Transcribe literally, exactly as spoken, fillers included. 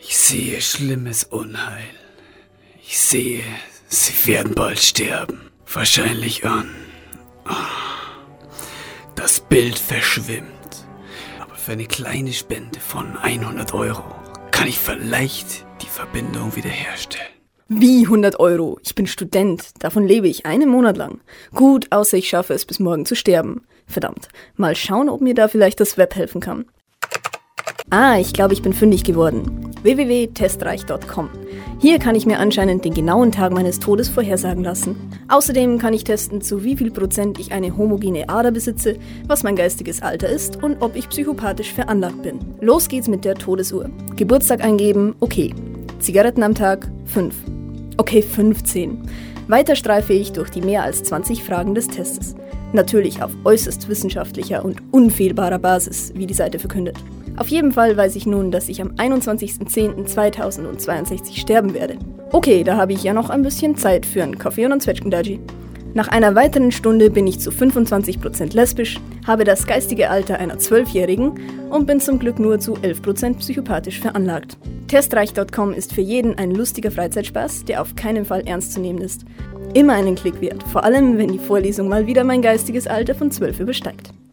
Ich sehe schlimmes Unheil. Ich sehe, sie werden bald sterben. Wahrscheinlich an. Das Bild verschwimmt. Aber für eine kleine Spende von hundert Euro kann ich vielleicht die Verbindung wiederherstellen. Wie hundert Euro? Ich bin Student. Davon lebe ich einen Monat lang. Gut, außer ich schaffe es bis morgen zu sterben. Verdammt. Mal schauen, ob mir da vielleicht das Web helfen kann. Ah, ich glaube, ich bin fündig geworden. w w w punkt testreich punkt com. Hier kann ich mir anscheinend den genauen Tag meines Todes vorhersagen lassen. Außerdem kann ich testen, zu wie viel Prozent ich eine homogene Ader besitze, was mein geistiges Alter ist und ob ich psychopathisch veranlagt bin. Los geht's mit der Todesuhr. Geburtstag eingeben, okay. Zigaretten am Tag, fünf. Okay, fünfzehn. Weiter streife ich durch die mehr als zwanzig Fragen des Testes. Natürlich auf äußerst wissenschaftlicher und unfehlbarer Basis, wie die Seite verkündet. Auf jeden Fall weiß ich nun, dass ich am einundzwanzigsten zehnten zweitausendzweiundzwanzig sterben werde. Okay, da habe ich ja noch ein bisschen Zeit für einen Kaffee und einen Zwetschgendaji. Nach einer weiteren Stunde bin ich zu fünfundzwanzig Prozent lesbisch, habe das geistige Alter einer Zwölfjährigen und bin zum Glück nur zu elf Prozent psychopathisch veranlagt. testreich punkt com ist für jeden ein lustiger Freizeitspaß, der auf keinen Fall ernst zu nehmen ist. Immer einen Klick wert, vor allem wenn die Vorlesung mal wieder mein geistiges Alter von zwölf übersteigt.